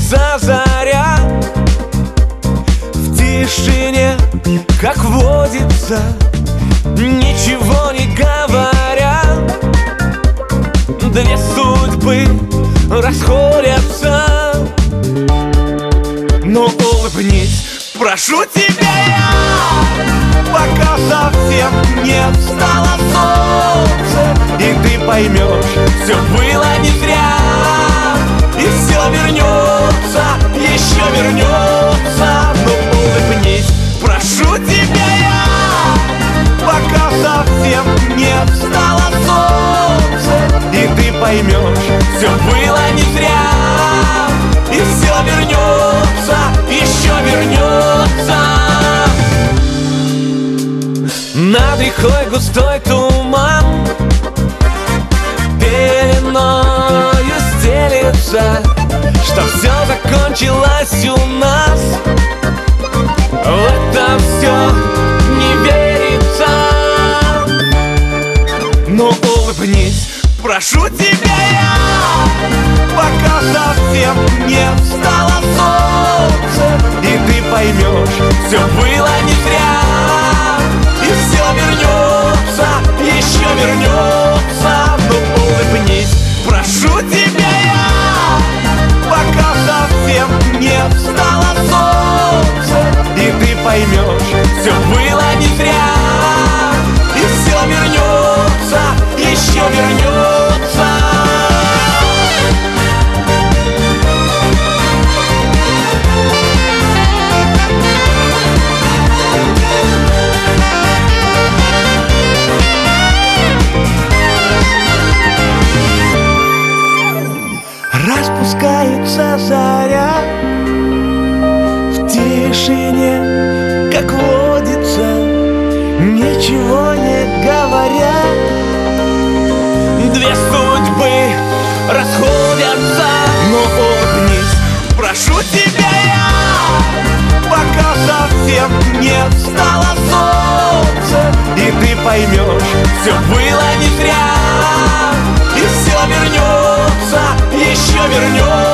спускается заря, в тишине, как водится, ничего не говоря, две судьбы расходятся. Но улыбнись, прошу тебя я, пока совсем не встало солнце, и ты поймешь, все было не зря, и все вернется, еще вернется. Но улыбнись, прошу тебя я, пока совсем не встало солнце, и ты поймешь, все было не зря, и все вернется, еще вернется. Над рекой густой туман пеленою стелится, что все закончилось у нас. В это все не верится. Но улыбнись, прошу тебя я, пока совсем не встало солнце, и ты поймешь, все было не зря, и все вернется, еще вернется. Но улыбнись, прошу тебя я, пока совсем не встало солнце, и ты поймешь, все было не зря, и все вернется, еще вернется. Распускается заря, в тишине, как водится, ничего не говоря, две судьбы расходятся. Но улыбнись, прошу тебя я, пока совсем не встало солнце, и ты поймешь, все было не зря, и все вернется, еще вернется.